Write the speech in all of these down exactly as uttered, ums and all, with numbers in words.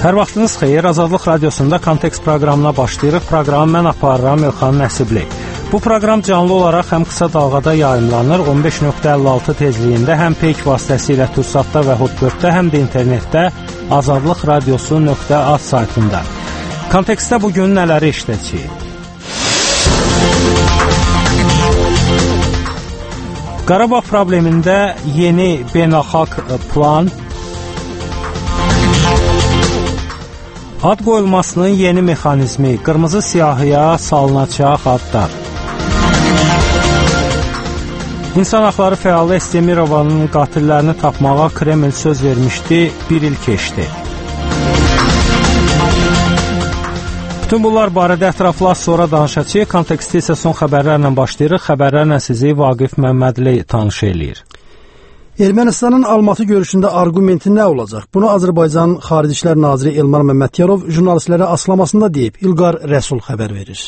Hər vaxtınız xeyir, Azadlıq Radiosunda Kontekst proqramına başlayırıq. Proqramı mən aparıram Elxan Nəsibli. Bu proqram canlı olaraq həm qısa dalğada yayımlanır, on beş nöqtə əlli altı tezliyində, həm peyk vasitəsilə Tursatda və Hotbird-də, həm də internetdə azadlıq radiosu nöqtə az saytında. Kontekstdə bugün nələri işləyəcəyik? Qarabağ problemində yeni beynəlxalq plan, ad qoyulmasının yeni mexanizmi, qırmızı siyahıya salınacaq adlar. İnsan haqları fəalı Estemirovanın qatillərini tapmağa Kreml söz vermişdi, bir il keçdi. Bütün bunlar barədə ətraflı az sonra danışacağıq. Konteksti isə son xəbərlərlə başlayırıq. Xəbərlərlə sizi Vaqif Məmmədli tanış eləyir. Ermənistanın Almatı görüşündə arqumenti nə olacaq? Bunu Azərbaycan Xarici İşlər Naziri Elmar Məmmədiyarov jurnalistlərə açıqlamasında deyib. İlqar Rəsul xəbər verir.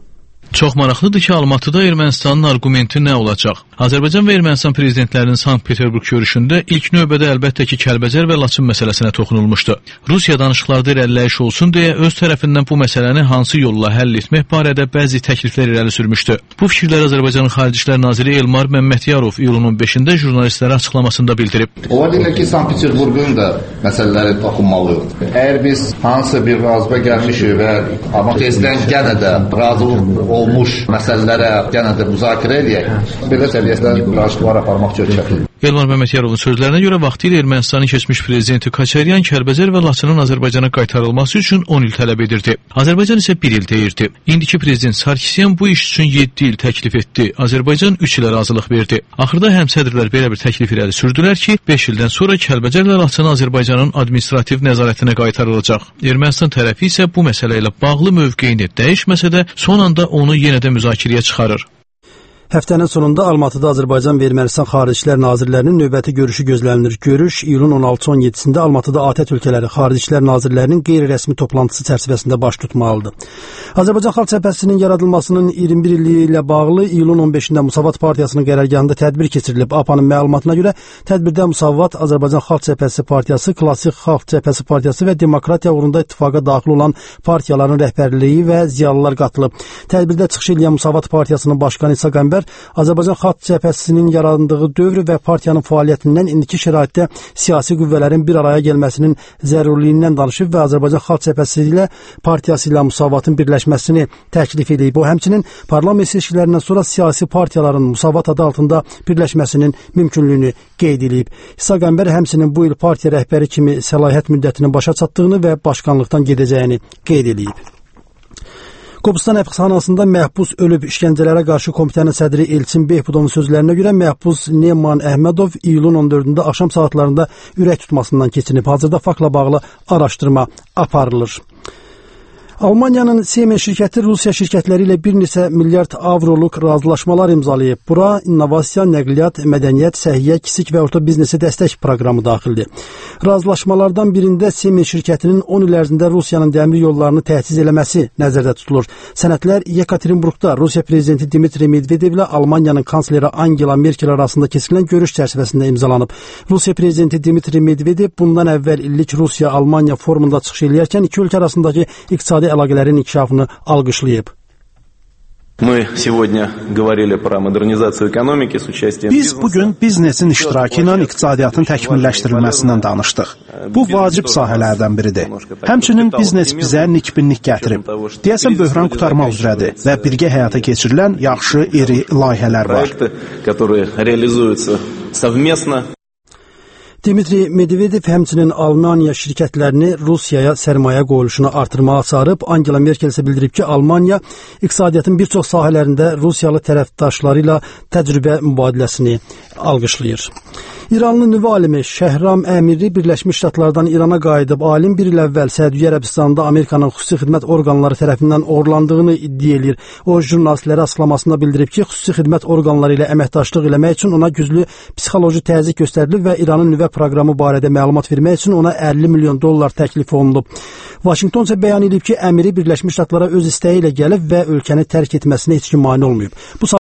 Çox maraqlıdır ki, Almatıda Ermənistanın arqumenti nə olacaq? Azərbaycan və Ermənistan prezidentlərinin Sankt-Peterburq görüşündə ilk növbədə əlbəttə ki, Kəlbəcər və Laçın məsələsinə toxunulmuşdu. Rusiya danışıqlarda irəliləyiş olsun deyə öz tərəfindən bu məsələni hansı yolla həll etmək barədə bəzi təkliflər irəli sürmüşdü. Bu fikirləri Azərbaycanın Xarici İşlər Naziri Elmar Məmmədiyarov iyulun on beşində jurnalistlərə açıqlamasında bildirib. Ola bilər ki, Sankt-Peterburqun da məsələləri toxunmalıyıq. Əgər biz hansı bir razıba gəlmişik və amma tezdən yenə də razılıq olmuş məsələlərə yenə də müzakirə edək, belə səviyyədə razılar aparmaq çox çətindir. Elmar Məmmədyarovun sözlərinə görə vaxtilə Ermənistanın keçmiş prezidenti Kaçaryan Kəlbəcər və Laçının Azərbaycana qaytarılması üçün on il tələb edirdi. Azərbaycan isə bir il deyirdi. İndiki prezident Sarkisyan bu iş üçün yeddi il təklif etdi. Azərbaycan üç ilə razılıq verdi. Axırda həmsədrlər belə bir təklif irəli sürdülər ki, beş ildən sonra Kəlbəcər və Laçın Azərbaycanın administrativ nəzarətinə qaytarılacaq. Ermənistan tərəfi isə bu məsələ ilə bağlı mövqeyini dəyişməsə də son anda onu yenə də müzakirəyə çıxarır. Həftənin sonunda Almatıda Azərbaycan və Ermənistan Xarici İşlər Nazirlərinin növbəti görüşü gözlənilir. Görüş iyulun on altı on yeddisində Almatıda A T Ə ölkələri Xarici İşlər Nazirlərinin qeyri-rəsmi toplantısı çərçivəsində baş tutmalıdır. Azərbaycan Xalq Cəbhəsinin yaradılmasının iyirmi bir illiyi ilə bağlı iyulun on beşində Müsavat Partiyasının qərargahında tədbir keçirilib. A P A-nın məlumatına görə tədbirdə Müsavat, Azərbaycan Xalq Cəbhəsi Partiyası, Klassik Xalq Cəbhəsi Partiyası və Demokratiya uğrunda ittifaqa daxil olan partiyaların rəhbərliyi və ziyalılar qatılıb. Tədbirdə çıxış edən Müsavat Partiyasının başqanı İsa Qəmbər Azərbaycan Xalq Cəbhəsinin yarandığı dövr və partiyanın fəaliyyətindən indiki şəraitdə siyasi qüvvələrin bir araya gəlməsinin zəruriliyindən danışıb və Azərbaycan Xalq Cəbhəsi ilə partiyası ilə Müsavatın birləşməsini təklif edib. O həmçinin parlament seçkilərindən sonra siyasi partiyaların Müsavat adı altında birləşməsinin mümkünlüyünü qeyd edib. İsa Qəmbər həmçinin bu il partiya rəhbəri kimi səlahiyyət müddətinin başa çatdığını və başkanlıqdan gedəcəyini qeyd edib. Qobustan həbsxanasında məhbus ölüb. İşgəncələrə qarşı komitənin sədri Elçin Behbudovun sözlərinə görə məhbus Neman Əhmədov iyulun on dördündə axşam saatlarında ürək tutmasından keçinib. Hazırda faktla bağlı araşdırma aparılır. Almaniyanın Siemens şirkəti Rusiya şirkətləri ilə bir neçə milyard avroluq razılaşmalar imzalayıb. Bura innovasiya, nəqliyyat, mədəniyyət, səhiyyə, kiçik və orta biznesi dəstək proqramı daxildir. Razılaşmalardan birində Siemens şirkətinin on il ərzində Rusiyanın dəmir yollarını təchiz eləməsi nəzərdə tutulur. Sənədlər Yekaterinburqda Rusiya prezidenti Dmitri Medvedev ilə Almaniyanın kansleri Angela Merkel arasında keçirilən görüş çərçivəsində imzalanıb. Rusiya prezidenti Dmitri Medvedev bundan əvvəl illik Rusiya-Almaniya forumunda çıxış eləyərkən iki ölkə arasındakı iqtisadi əlaqələrin inkişafını alqışlayıb. Biz bugün biznesin iştirakı ilə iqtisadiyyatın təkmilləşdirilməsindən danışdıq. Bu vacib sahələrdən biridir. Həmçinin biznes bizə nikbinlik gətirib. Deyəsən böhran qurtarmaq üzrədir və birgə həyata keçirilən yaxşı, iri layihələr var. Dmitri Medvedev həmçinin Almaniya şirkətlərini Rusiyaya sərmayə qoyuluşunu artırmağa çağırıb. Angela Merkel isə bildirib ki, Almaniya iqtisadiyyatın bir çox sahələrində Rusiyalı tərəfdaşları ilə təcrübə mübadiləsini alqışlayır. İranlı nüvə alimi Şəhram Əmiri Birləşmiş Ştatlardan İrana qayıdıb. Alim bir il əvvəl Səudiyyə Ərəbistanında Amerikanın xüsusi xidmət orqanları tərəfindən oğurlandığını iddia edir. O, jurnalistlərə açıqlamasında bildirib ki, xüsusi xidmət orqanları ilə əməkdaşlıq eləmək üçün ona güclü psixoloji təzyiq göstərilib və İranın nüvə proqramı barədə məlumat vermək üçün ona əlli milyon dollar təklif olunub. Vaşinqton isə bəyan edib ki, Əmiri Birləşmiş Ştatlara öz istəyi ilə gəlib və ölkəni tərk etməsinə heç kim mane olmayıb. Bu